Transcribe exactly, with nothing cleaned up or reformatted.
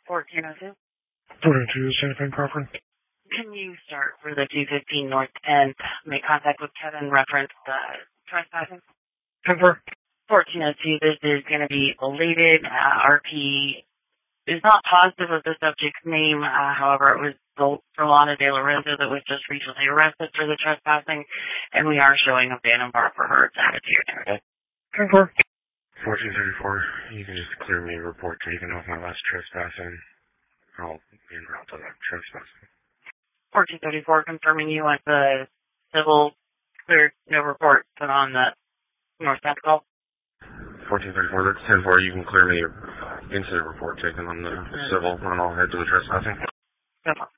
fourteen oh two. fourteen oh two, Santa Fe Crawford. Can you start for the two fifteen North tenth, make contact with Kevin, reference uh, trespassing? ten four. fourteen oh two, this is going to be belated. Uh, R P is not positive of the subject's name. Uh, however, it was Rolanda De Lorenzo that was just recently arrested for the trespassing, and we are showing a Phantom bar for her attitude. Okay. ten four. fourteen thirty-four, you can just clear me a report taken off my last trespassing. I'll be en route to that trespassing. fourteen thirty-four, confirming you want the civil cleared, no report put on the north south call. fourteen thirty-four, that's ten four, you can clear me an incident report taken on the civil, and I'll head to the trespassing. No problem.